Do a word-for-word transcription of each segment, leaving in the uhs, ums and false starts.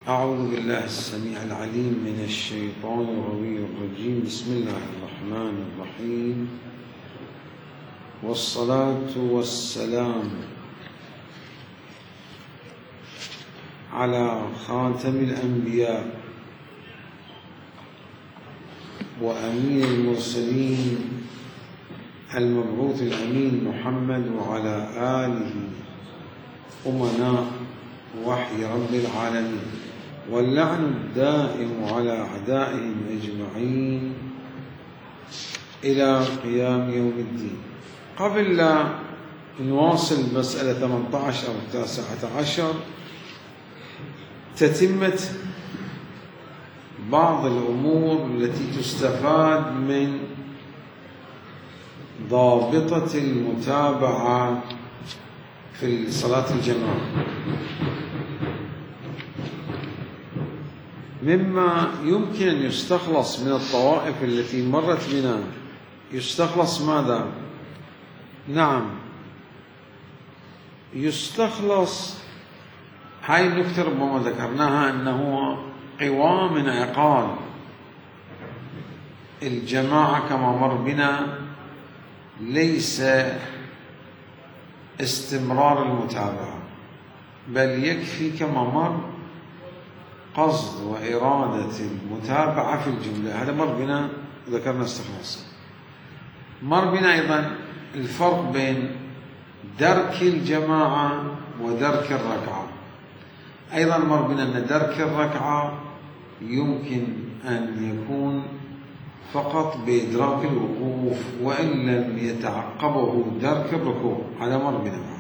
أعوذ بالله السميع العليم من الشيطان الرجيم. بسم الله الرحمن الرحيم، والصلاة والسلام على خاتم الأنبياء وأمين المرسلين المبعوث الأمين محمد وعلى آله أمناء وحي رب العالمين، واللعن الدائم على أعدائهم أجمعين إلى قيام يوم الدين. قبل لا نواصل مسألة ثمانية عشر أو تسعة عشر، تتمة بعض الأمور التي تستفاد من ضابطة المتابعة في صلاة الجماعة. مما يمكن أن يستخلص من الطوائف التي مرت بنا، يستخلص ماذا؟ نعم، يستخلص هاي النكتة ربما ذكرناها، أنه قوام انعقاد الجماعة كما مر بنا ليس استمرار المتابعة، بل يكفي كما مر قصد وإرادة المتابعة في الجملة. هذا مر بنا، ذكرنا استخلاصا. مر بنا أيضا الفرق بين درك الجماعة ودرك الركعة. أيضا مر بنا أن درك الركعة يمكن أن يكون فقط بإدراك الوقوف وإن لم يتعقبه درك الركوع. هذا مر بنا بعد.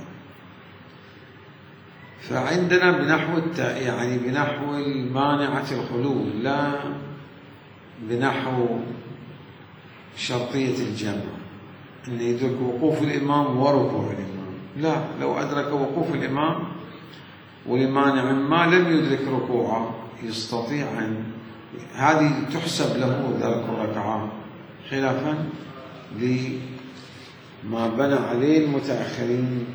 فعندنا بنحو يعني بنحو المانعة الخلو، لا بنحو شرطية الجمع، أن يدرك وقوف الإمام وركوع الإمام. لا، لو أدرك وقوف الإمام ولمانع ما لم يدرك ركوعه يستطيع أن هذه تحسب له درك الركعة، خلافا لما بنى عليه المتأخرين.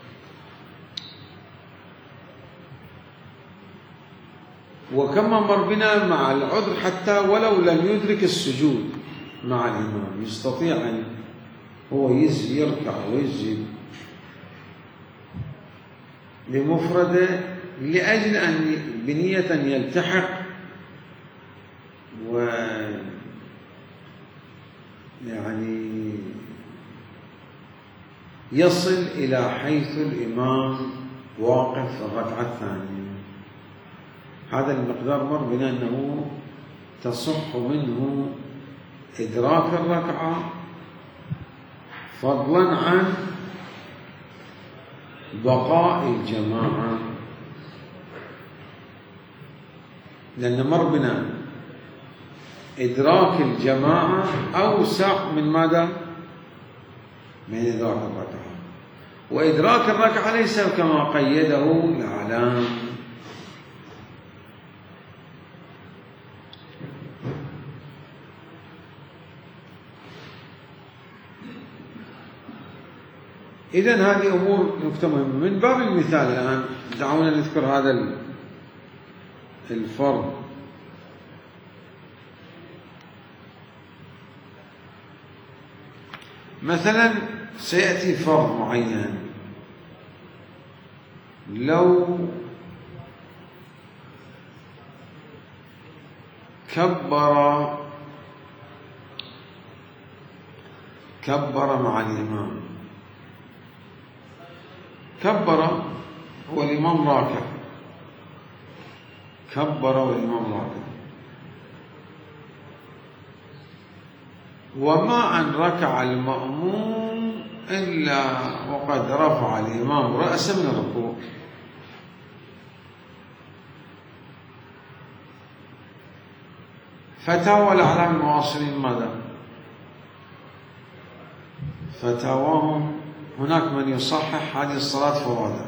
وكما مر بنا مع العذر، حتى ولو لم يدرك السجود مع الإمام يستطيع أن هو يركع ويسجد بمفرده لأجل أن بنية يلتحق و يعني يصل إلى حيث الإمام واقف في الركعة الثانية. هذا المقدار مر بنا أنه تصح منه إدراك الركعة، فضلا عن بقاء الجماعة، لأن مر بنا إدراك الجماعة أوسع من ماذا؟ من إدراك الركعة. وإدراك الركعة ليس كما قيده الإعلام. إذن هذه أمور نكتة مهمة. من باب المثال الآن دعونا نذكر هذا الفرض. مثلا سيأتي فرض معين، لو كبر كبر مع الإمام، كبر والإمام راكع، كبر والإمام راكع، وما أن ركع المأموم إلا وقد رفع الإمام رأسه من الركوع، فتاوى الأعلام المعاصرين ماذا؟ فتاواهم هناك من يصحح هذه الصلاة فرادا.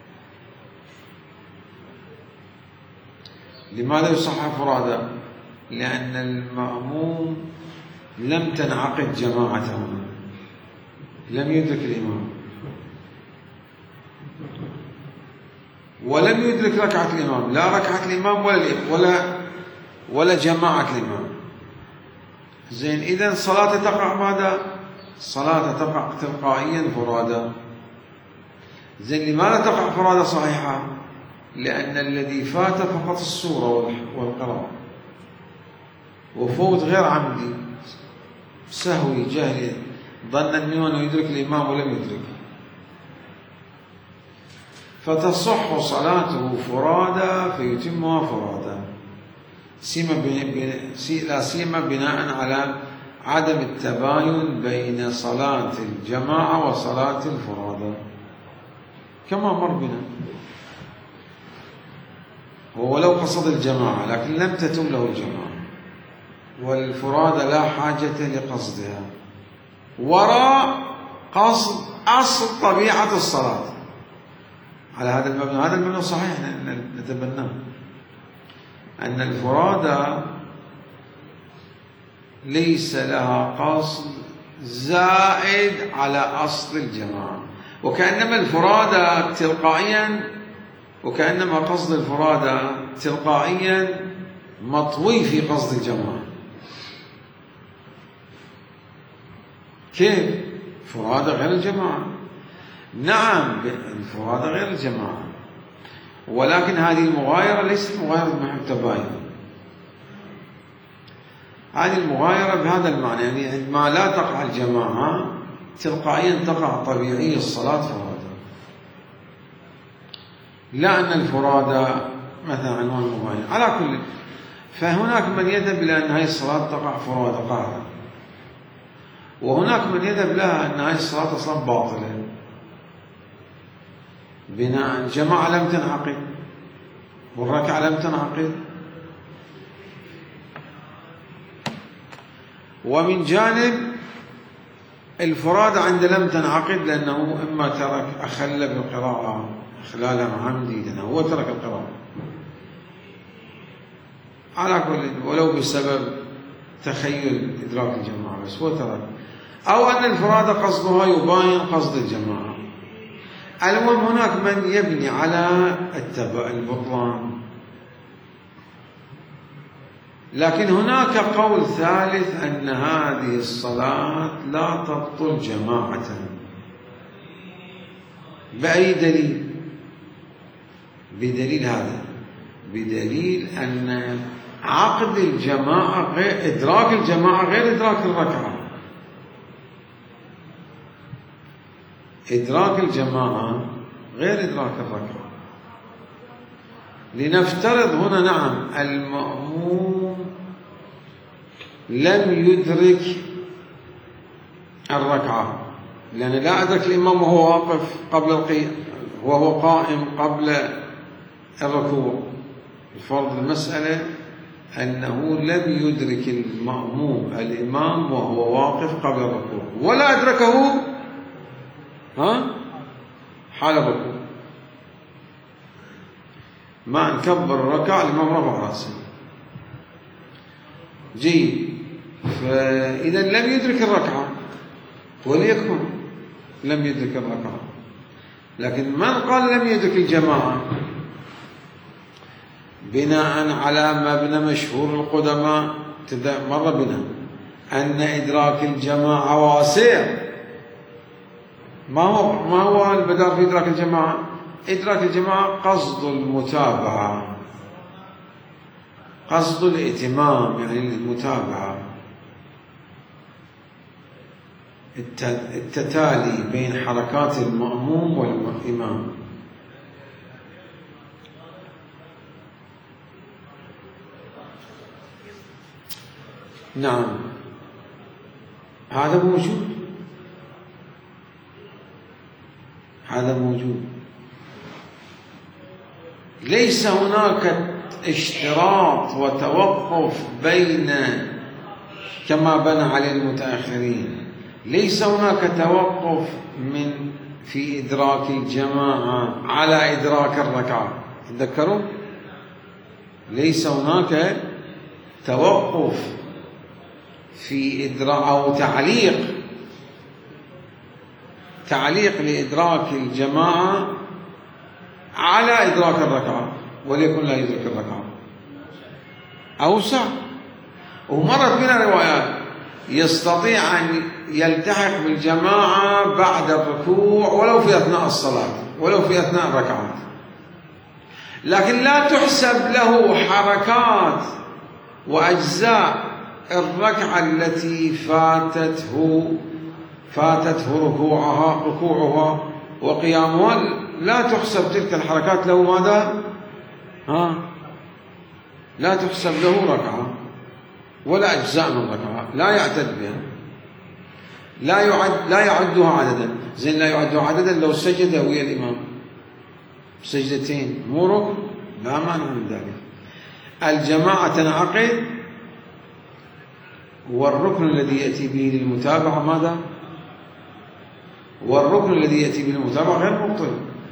لماذا يصحح فرادا؟ لأن المأموم لم تنعقد جماعته، لم يدرك الإمام. ولم يدرك ركعة الإمام، لا ركعة الإمام ولا ولا ولا جماعة الإمام، زين إذن صلاة تقع ماذا؟ صلاة تقع تلقائيا فرادا. زين لماذا تقع فرادا صحيحة؟ لأن الذي فات فقط السورة والقراءة، وفوت غير عمدي سهوي جهلي، ظن أنه يدرك الإمام ولم يدرك، فتصح صلاته فرادا فيتمها فرادا، لا سيما بناء على عدم التباين بين صلاة الجماعة وصلاة الفرادى كما مر بنا. ولو قصد الجماعة لكن لم تتم له الجماعة، والفرادى لا حاجة لقصدها، وراء قصد أصل طبيعة الصلاة على هذا المبنى. هذا المبنى صحيح نتبناه، أن الفرادى ليس لها قصد زائد على أصل الجماعة، وكأنما الفرادى تلقائيا وكأنما قصد الفرادى تلقائيا مطوي في قصد الجماعة. كيف؟ فرادى غير الجماعة، نعم الفرادى غير الجماعة، ولكن هذه المغايرة ليست مغايرة محل تباين، هذه المغايرة بهذا المعنى، يعني عندما لا تقع الجماعة تلقائيا تقع طبيعي الصلاة فرادى، لا أن الفرادى مثلا عنوان المغايرة. على كل، فهناك من يذهب إلى أن هذه الصلاة تقع فرادى قاعدة، وهناك من يذهب لها أن هذه الصلاة أصلا باطلة بناء الجماعة لم تنعقد والركعة لم تنعقد. ومن جانب الفرادى عند لم تنعقد لأنه إما ترك أخل بالقراءة إخلالا عمدي، لأنه هو ترك القراءة على كل، ولو بسبب تخيل إدراك الجماعة بس هو ترك، أو أن الفرادى قصدها يباين قصد الجماعة. المهم هناك من يبني على التبع البطلان، لكن هناك قول ثالث أن هذه الصلاة لا تبطل جماعة. بأي دليل؟ بدليل هذا، بدليل أن عقد الجماعة غير إدراك الجماعة غير إدراك الركعة. إدراك الجماعة غير إدراك الركعة. لنفترض هنا نعم المأموم لم يدرك الركعة، لأن لا أدرك الإمام وهو واقف قبل القيام وهو قائم قبل الركوع. الفرض المسألة أنه لم يدرك المأموم الإمام وهو واقف قبل الركوع، ولا أدركه ها حال الركوع، ما نكبر الركعة الإمام رفع رأسه. جيد، فإذا لم يدرك الركعة وليكن لم يدرك الركعة، لكن من قال لم يدرك الجماعة بناء على مبنى مشهور القدماء مر بنا أن إدراك الجماعة واسع. ما هو ما هو البدار في إدراك الجماعة؟ إدراك الجماعة قصد المتابعة، قصد الائتمام، يعني المتابعة، التتالي بين حركات المأموم والإمام. نعم هذا موجود، هذا موجود. ليس هناك اشتراط وتوقف بين كما بنى عليه المتأخرين، ليس هناك توقف من في إدراك الجماعة على إدراك الركعة. تذكروا ليس هناك توقف في إدراك أو تعليق تعليق لإدراك الجماعة على إدراك الركعة وليكن لا يدرك الركعة أوسع. ومرت بنا روايات يستطيع أن يلتحق بالجماعة بعد الركوع ولو في أثناء الصلاة ولو في أثناء الركعات، لكن لا تحسب له حركات وأجزاء الركعة التي فاتته فاتته ركوعها ركوعها وقيامها، لا تحسب تلك الحركات له ماذا؟ ها؟ لا تحسب له ركعة ولا أجزاء من ركعة، لا يعتد بها، لا يعد لا يعدها عددا. زين لا يعدها عددا لو سجد ويا الإمام سجدتين مو ركن، لا مانع من ذلك. الجماعة تنعقد والركن الذي يأتي به للمتابعة ماذا؟ والركن الذي يأتي به للمتابعة غير مبطل.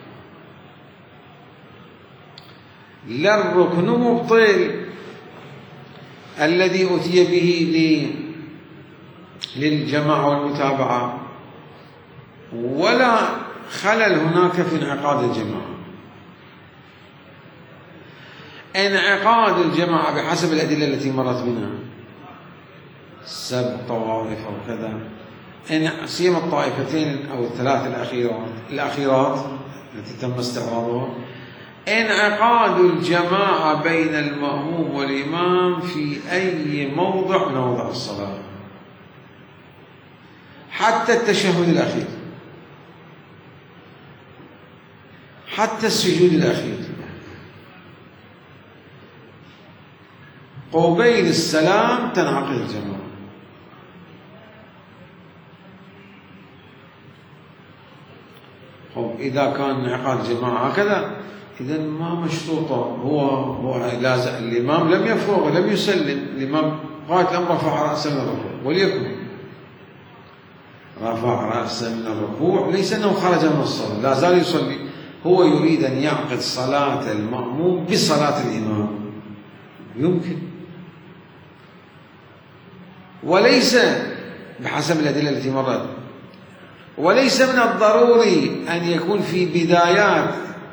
لا الركن مبطل الذي أتي به للجماعة والمتابعة، ولا خلل هناك في انعقاد الجماعة. انعقاد الجماعة بحسب الأدلة التي مرت بنا، سبع طوائف أو كذا، إن سيما الطائفتين أو الثلاث الأخيرات الأخيرات التي تم استعراضها، انعقاد الجماعة بين المأموم والإمام في أي موضع من موضع الصلاة، حتى التشهد الأخير، حتى السجود الأخير، قبيل السلام تنعقد الجماعة. إذا كان انعقاد الجماعة هكذا إذا ما مشروطة، هو هو لازم الإمام لم يفرغ لم يسلم، الإمام قالت الأمر رفع رأسه من الركوع، وليكن رفع رأسه من الركوع ليس أنه خرج من الصلاة، لا زال يصلي، هو يريد أن يعقد صلاة المأموم بصلاة الإمام، يمكن، وليس بحسب الأدلة التي مرت، وليس من الضروري أن يكون في بدايات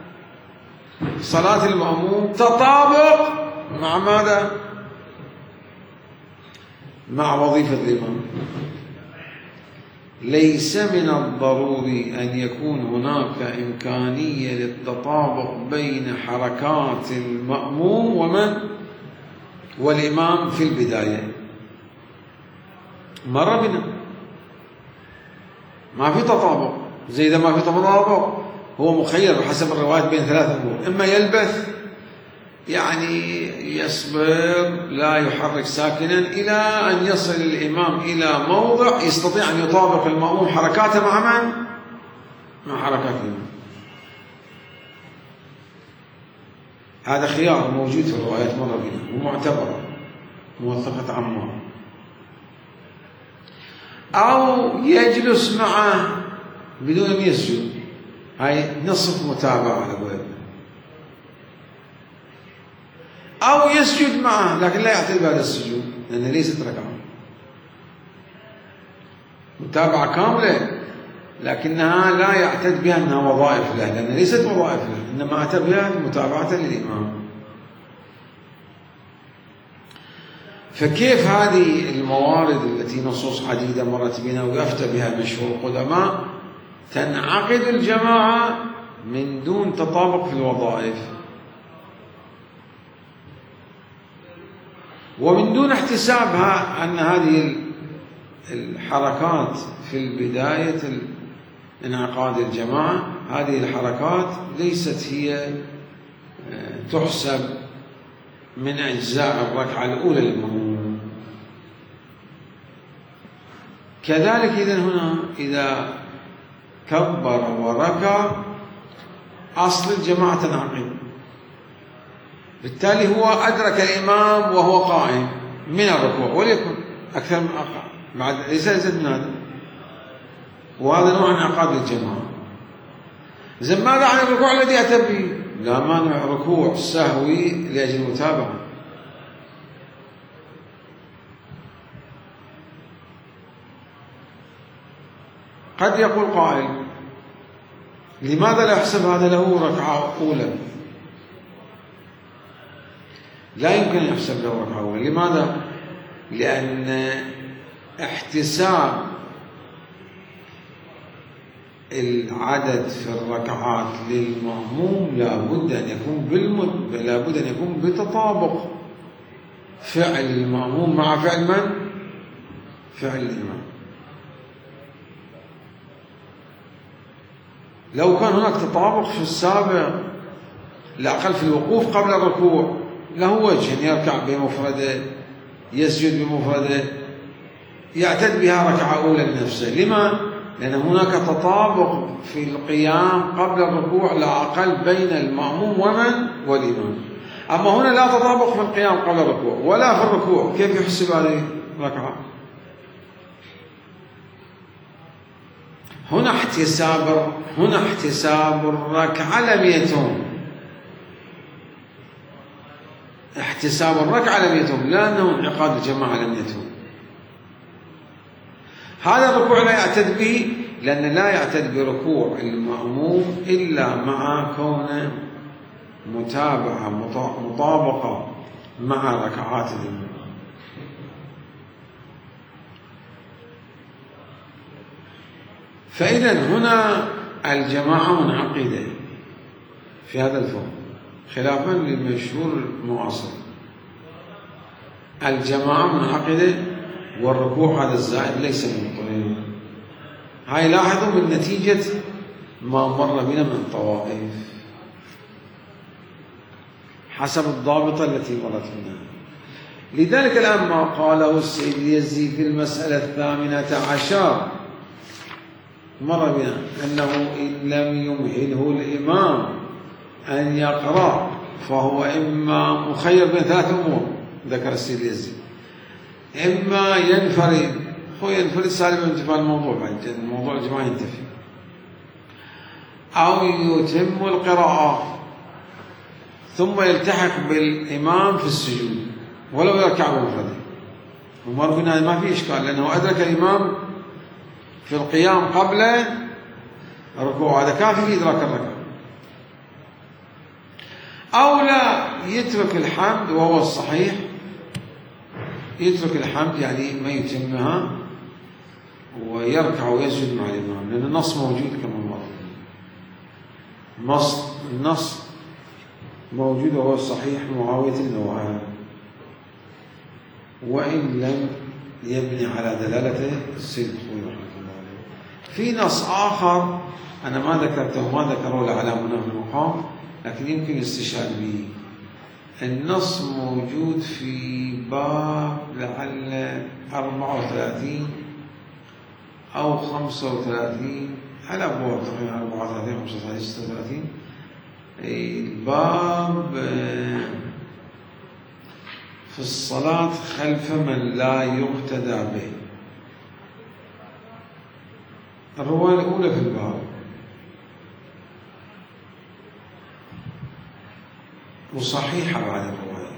صلاة المأموم تطابق مع ماذا؟ مع وظيفة الإمام. ليس من الضروري أن يكون هناك إمكانية للتطابق بين حركات المأموم ومن والإمام في البداية. مر بنا ما في تطابق، زي إذا ما في تطابق هو مخير بحسب الروايات بين ثلاث أمور، إما يلبث يعني يصبر لا يحرك ساكنا إلى أن يصل الإمام إلى موضع يستطيع أن يطابق المأموم حركاته مع من؟ مع حركات الإمام. هذا خيار موجود في الروايات مرة بنا ومعتبر موثقة عمار. أو يجلس معه بدون أن يسجد، هاي نصف متابعة على قولنا، أو يسجد معه لكن لا يعتد بهذا السجود لأنه ليست ركعة، متابعة كاملة لكنها لا يعتد بها أنها وظائف له، لأنها ليست وظائف له، إنما أتى بها متابعة للإمام. فكيف هذه الموارد التي نصوص عديدة مرت بنا ويفتى بها مشهور القدماء تنعقد الجماعة من دون تطابق في الوظائف ومن دون احتسابها أن هذه الحركات في البداية انعقاد الجماعة، هذه الحركات ليست هي تحسب من أجزاء الركعة الأولى للمأموم. كذلك إذن هنا إذا كبر وركع أصل الجماعة تنعقد، بالتالي هو أدرك الإمام وهو قائم من الركوع وليكن أكثر من أقع بعد ليس يزيد من هذا، وهذا نوع انعقاد الجماعة. إذن ماذا عن الركوع الذي أتى به؟ لا مانع ركوع سهوي لأجل المتابعة. قد يقول قائل لماذا لا يحسب هذا له ركعة أولى؟ لا يمكن أن يحسب له ركعة أولى. لماذا؟ لأن احتساب العدد في الركعات للمأموم لابد أن يكون بالمد... لابد أن يكون بتطابق فعل المأموم مع فعل من؟ فعل الإمام. لو كان هناك تطابق في السابق الأقل في الوقوف قبل الركوع له وجه أن يركع بمفرده، يسجد بمفرده، يعتد بها ركعة أولى لنفسه. لما؟ لأن هناك تطابق في القيام قبل الركوع لا أقل بين المأموم ومن؟ والإمام. أما هنا لا تطابق في القيام قبل الركوع ولا في الركوع، كيف يحسب هذه الركعة؟ هنا احتساب هنا احتساب الركعة لم يتم، احتساب الركعة لم يتم، لأنه انعقاد الجماعة لم يتم. هذا الركوع لا يعتد به، لأن لا يعتد بركوع المأموم إلا مع كونه متابعة مطابقة مع ركعات الإمام. فإذا هنا الجماعة منعقدة في هذا الفهم، خلافا للمشهور المعاصر. الجماعة منعقدة والركوع هذا الزائد ليس مضطردا. هاي لاحظوا من نتيجة ما مر بنا من طوائف حسب الضابطة التي مرت بنا. لذلك الآن ما قاله السيد اليزي في المسألة الثامنة عشر مر بنا أنه إن لم يمهله الإمام أن يقرأ فهو إما مخير بين ثلاث أمور ذكر السيد اليزي: إما ينفرد، هو ينفرد سالما من انتفاء الموضوع، بعد الموضوع الجماعي ينتفي، أو يتم القراءة ثم يلتحق بالإمام في السجود ولو يركع بمفرده. ومر بنا ما في إشكال، لأنه أدرك الإمام في القيام قبل الركوع، هذا كافي في إدراك الركعة. أو لا يترك الحمد، وهو الصحيح يترك الحمد يعني ما يتمها ويركع ويسجد مع الإمام، لأن النص موجود كما مر. النص النص موجود وهو الصحيح معاوية النوعان، وإن لم يبني على دلالته السيد الخوي رحمه الله عليه. في نص آخر أنا ما ذكرته ما ذكره العلامة في المقام، لكن يمكن الاستشهاد به. النص موجود في باب لعل أربعة وثلاثين أو خمسة وثلاثين، على أبواب تقريبا أربعة وثلاثين خمسة وثلاثين ستة وثلاثين، الباب في الصلاة خلف من لا يقتدى به. الرواية الأولى في الباب وصحيحة بعد الرواية.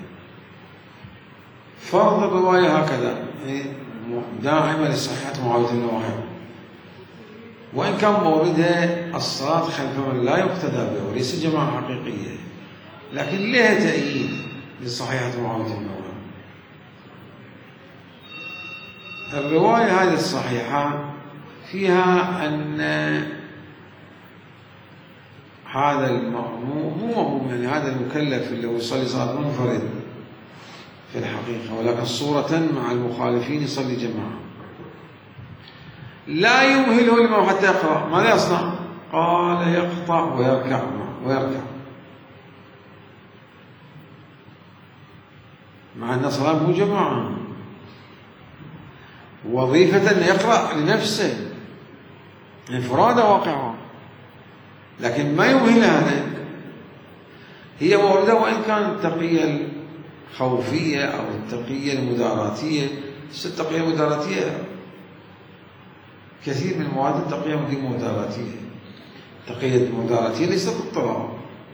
فرض الرواية هكذا داعمة لصحة معاوية النوعين، وإن كان موردها الصلاة خلف من لا يقتدى به وليس جماعة حقيقية، لكن لها تأييد لصحيحة معاوية النوعين. الرواية هذه الصحيحة فيها أن هذا المأموم مو مأموم يعني هذا المكلف اللي هو يصلي صلاة منفرد في الحقيقة، ولكن صورة مع المخالفين يصلي جماعة، لا يمهله الإمام حتى يقرأ. ماذا يصنع؟ قال يقطع ويركع ويركع مع أن الصلاة مو جماعة، وظيفة أن يقرأ لنفسه انفرادة واقعة، لكن ما يمهل هذا. هي موردة وإن كان التقية الخوفية أو التقية المداراتية، التقية المداراتية كثير من المواد التقية مداراتية، التقية المداراتية ليست اضطراب.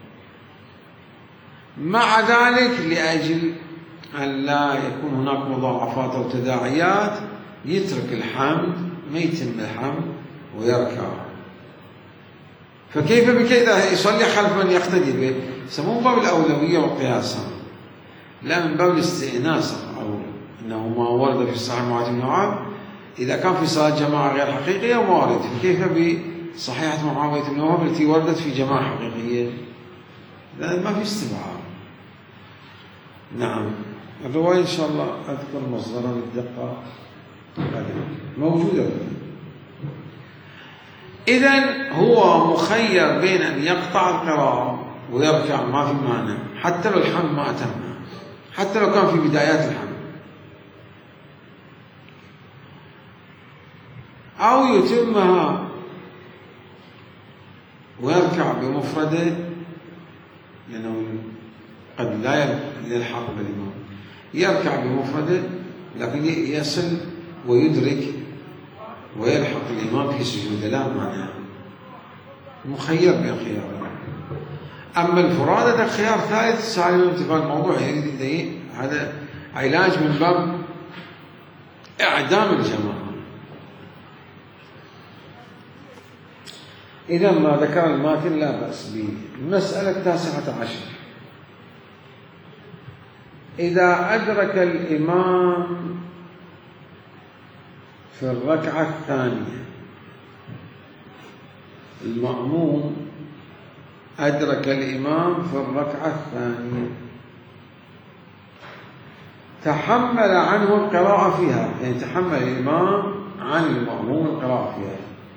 مع ذلك لأجل أن لا يكون هناك مضاعفات أو تداعيات يترك الحمد، ما يتم الحمد ويركع. فكيف بك إذا يصلي خلف من يقتدي به؟ مو من باب الأولوية والقياس، لا من باب الاستئناس، أو أنه ما ورد في الصحيح معاذ بن معاذ إذا كان في صلاة جماعة غير حقيقية وارد، فكيف بصحيحة معاوية بن وهب التي وردت في جماعة حقيقية؟ لا، ما في استبعاد. نعم، الرواية إن شاء الله أذكر مصدرها بالدقة موجودة. إذن هو مخير بين أن يقطع القراءة ويركع، ما في معنى، حتى لو الحمد ما أتم، حتى لو كان في بدايات الحمد، أو يتمها ويركع بمفرده، لأنه قد لا يلحق بالإمام، يركع بمفرده لكن يصل ويدرك ويلحق الإمام في سجوده، لا معنى، مخير بين خيارين. أما الفرادة خيار ثالث سالم امتثال الموضوع، يعني هذا علاج من باب إعدام الجماعة. إذا ما ذكر الماتن لا بأس به. المسألة التاسعة عشر: إذا أدرك الإمام في الركعة الثانية، المأموم أدرك الإمام في الركعة الثانية، تحمل عنه القراءة فيها، يعني تحمل الإمام عن المأموم القراءة فيها،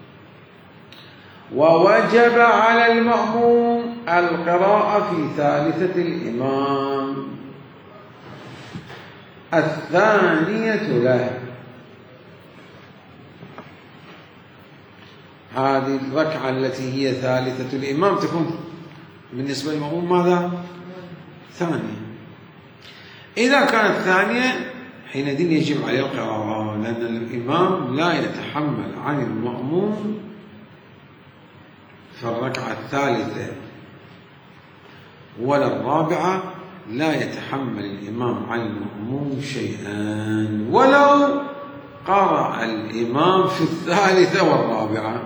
ووجب على المأموم القراءة في ثالثة الإمام الثانية له. هذه الركعة التي هي ثالثة الإمام تكون بالنسبة للمأموم ماذا؟ ثانية. إذا كانت ثانية حينئذ يجب عليه القراءة، لأن الإمام لا يتحمل عن المأموم في الركعة الثالثة ولا الرابعة، لا يتحمل الإمام عن المأموم شيئا ولو قرأ الإمام في الثالثة والرابعة.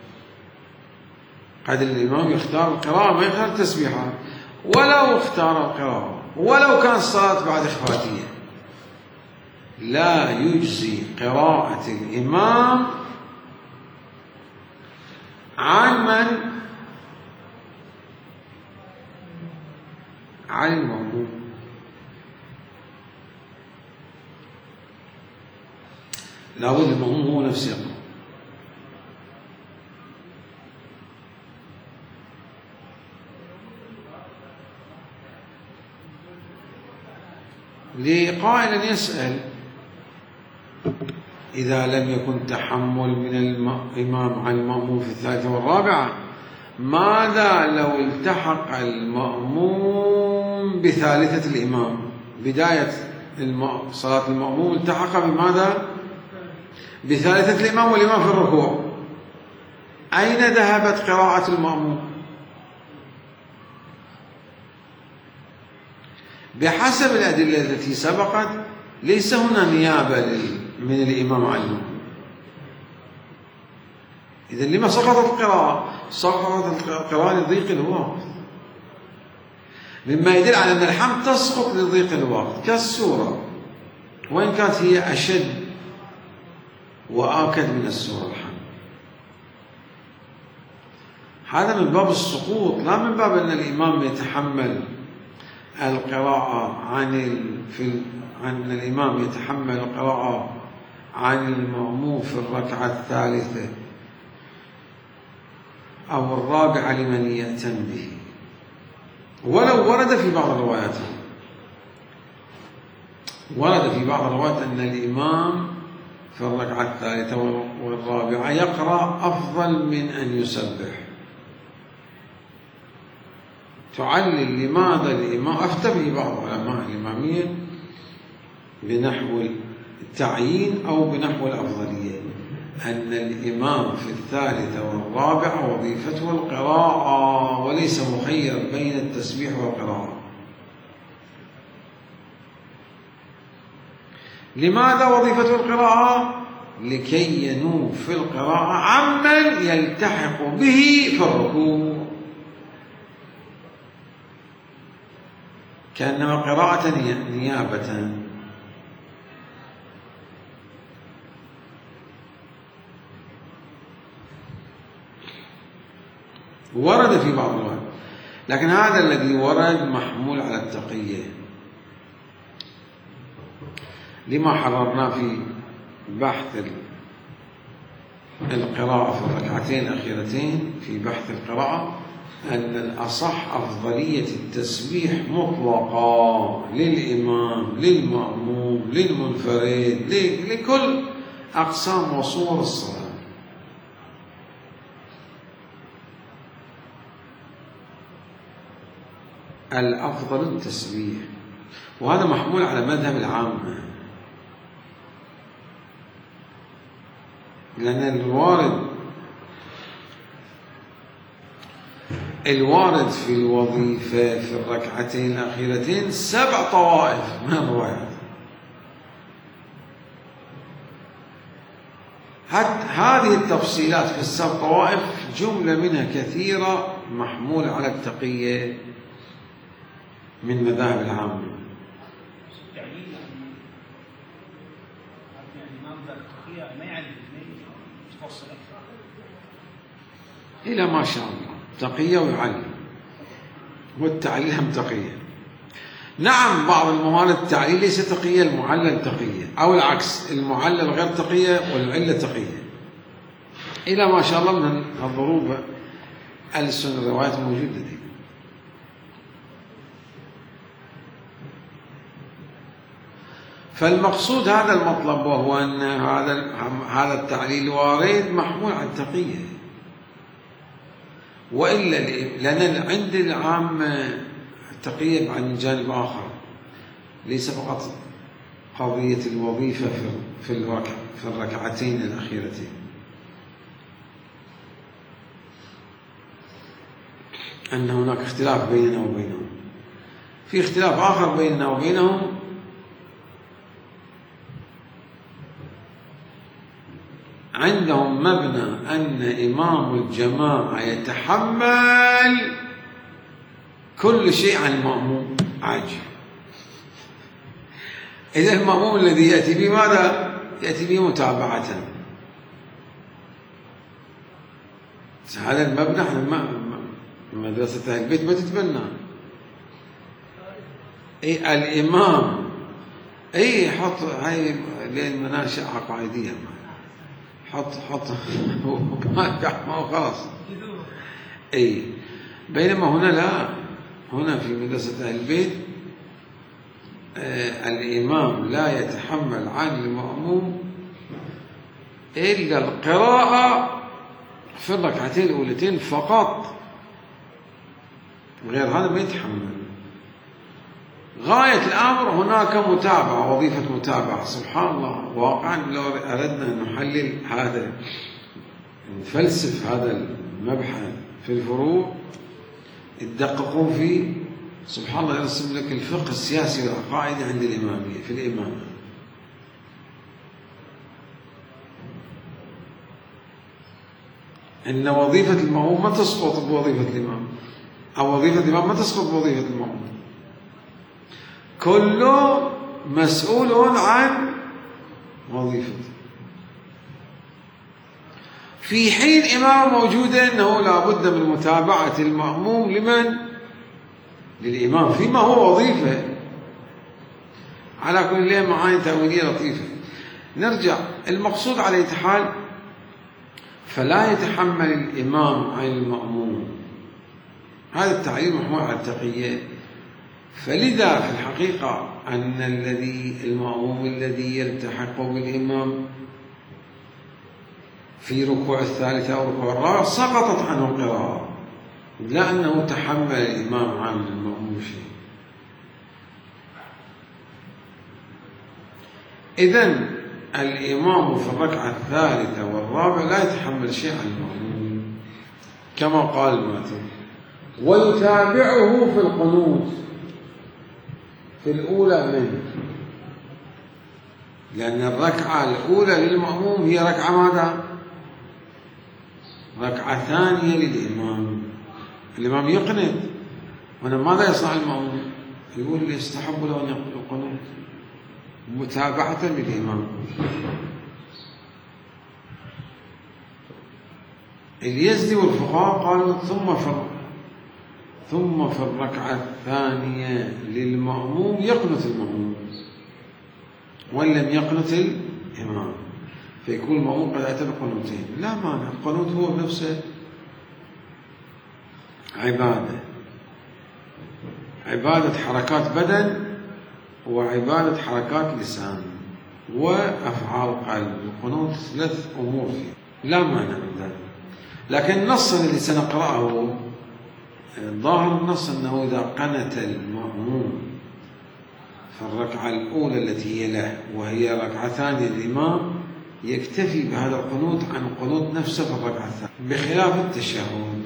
قد الإمام يختار القراءة ما يختار التسبيحات، ولو اختار القراءة ولو كان الصلاة بعد إخفاتية، لا يجزي قراءة الإمام عن من؟ عن المأموم. لابد المأموم هو نفسه يقرأ. لقائل يسأل: إذا لم يكن تحمل من الإمام عن المأموم في الثالثة والرابعة، ماذا لو التحق المأموم بثالثة الإمام؟ بداية صلاة المأموم التحق بماذا؟ بثالثة الإمام والإمام في الركوع، أين ذهبت قراءة المأموم؟ بحسب الأدلة التي سبقت ليس هنا نيابة من الإمام عن المأموم. إذن لما سقطت القراءة؟ سقطت القراءة لضيق الوقت، مما يدل على أن الحمد تسقط لضيق الوقت كالسورة، وإن كانت هي أشد وآكد من السورة الحمد. هذا من باب السقوط، لا من باب أن الإمام يتحمل القراءة عن ال... في عن الإمام يتحمل القراءة عن المأموم في الركعة الثالثة أو الرابعة لمن يأتم به، ولو ورد في بعض الروايات ورد في بعض الروايات أن الإمام في الركعة الثالثة والرابعة يقرأ أفضل من أن يسبح. تعلل لماذا الإمام، أفتى به بعض علماء الإمامية بنحو التعيين أو بنحو الأفضلية، أن الإمام في الثالثة والرابعة وظيفته القراءة وليس مخير بين التسبيح والقراءة. لماذا وظيفته القراءة؟ لكي ينوب في القراءة عمن يلتحق به في الركوع، كأنما قراءة نيابة. ورد في بعض الروايات، لكن هذا الذي ورد محمول على التقية، لما حررنا في بحث القراءة في الركعتين الأخيرتين في بحث القراءة أن الأصح أفضلية التسبيح مطلقا للإمام للمأموم للمنفرد لكل أقسام وصور الصلاة. الأفضل التسبيح، وهذا محمول على مذهب العامة، لأن الوارد الوارد في الوظيفة في الركعتين الأخيرتين سبع طوائف من الروايات. هذه التفصيلات في السبع طوائف جملة منها كثيرة محمولة على التقية من مذاهب العامة. إلى ما شاء الله تقية ويعلم، والتعليل هم تقية. نعم بعض الموارد التعليل ليس تقية، المعلل تقية، أو العكس، المعلل غير تقية والعلة تقية. إلى ما شاء الله من الضروب ألسن الروايات موجودة دي. فالمقصود هذا المطلب، وهو أن هذا هذا التعليل وارد محمول على التقية، وإلا لأن عند العامة التقية عن جانب آخر، ليس فقط قضية الوظيفة في الركع في الركعتين الأخيرتين. أن هناك اختلاف بيننا وبينهم، في اختلاف آخر بيننا وبينهم عندهم مبنى أن إمام الجماعة يتحمل كل شيء عن المأموم عاجل. إذا المأموم الذي يأتي به ماذا؟ يأتي به متابعة. هذا المبنى احنا مدرسة أهل البيت ما تتبنى. أي الإمام أي حط هاي لين مناشئ عقائدية، حط حط ما خلاص. أي بينما هنا لا، هنا في مدرسة أهل البيت آه الإمام لا يتحمل عن المأموم إلا القراءة في الركعتين الأولتين فقط، غير هذا ما يتحمل. غاية الأمر هناك متابعة، وظيفة متابعة. سبحان الله، واقعا لو أردنا أن نحلل هذا، نفلسف هذا المبحث في الفروع، تدققوا فيه، سبحان الله يرسم لك الفقه السياسي والعقائدي عند الإمامية في الإمامة. إن وظيفة المأموم ما تسقط بوظيفة الإمام، أو وظيفة الإمام ما تسقط بوظيفة المأموم، كله مسؤول عن وظيفته. في حين إمام موجودة أنه لا بد من متابعة المأموم لمن؟ للإمام فيما هو وظيفة. على كل ليه معاني تأويلية لطيفة. نرجع، المقصود على أي حال فلا يتحمل الإمام عن المأموم، هذا التعليل محمول على التقية. فلذا في الحقيقة أن الذي المأموم الذي يلتحق بالإمام في ركوع الثالثة أو ركوع الرابع سقطت عنه القراءة، لا أنه تحمل الإمام عن المأموم شيء. إذن الإمام في الركعة الثالثة والرابعة لا يتحمل شيء عن المأموم كما قال الماتن. ويتابعه في القنوت في الأولى منه، لأن الركعة الأولى للمأموم هي ركعة ماذا؟ ركعة ثانية للإمام. الإمام يقنت، هنا ماذا يصنع المأموم؟ يقول يستحب له أن يقنت متابعة للإمام. اليزدي والفقهاء قالوا ثم في ثم في الركعة الثانية للمأموم يقنت المأموم وإن لم يقنت الإمام، فيكون المأموم قد أتى بقنوتين. لا مانع، القنوت هو بنفسه عبادة، عبادة حركات بدن وعبادة حركات لسان وأفعال قلب. القنوت ثلاث أمور فيه، لا مانع من ذلك. لكن النص الذي سنقرأه ظاهر النص أنه إذا قنت المأموم في الركعة الأولى التي هي له وهي ركعة ثانية للإمام يكتفي بهذا القنوت عن القنوت نفسه في الركعة الثانية، بخلاف التشهد.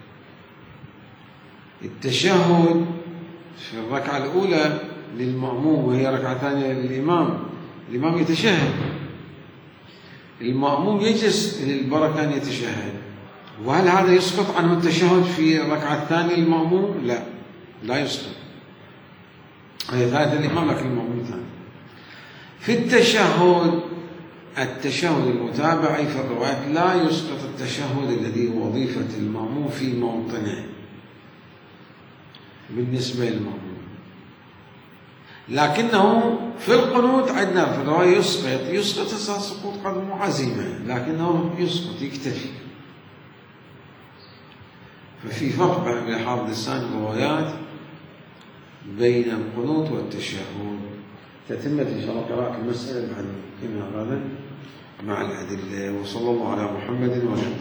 التشهد في الركعة الأولى للمأموم وهي ركعة ثانية للإمام، الإمام يتشهد، المأموم يجلس للبركة أن يتشهد. وهل هذا يسقط عنه التشهد في الركعة الثانية للمأموم؟ لا، لا يسقط، هي ثالثة الإمام لكن المأموم ثاني. في التشهد، التشهد المتابعي في الروايات لا يسقط التشهد الذي هو وظيفة المأموم في موطنه بالنسبة للمأموم، لكنه في القنوت عندنا في الرواية يسقط يسقط سقوط قدر مو عزيمة، لكنه يسقط يكتفي. ففي فرق بين حافظ لسان الروايات بين القنوت والتشهد. تتمة إن شاء الله قراءة المسألة بعد كنا هذا مع الأدلة. وصلى الله على محمد وعلى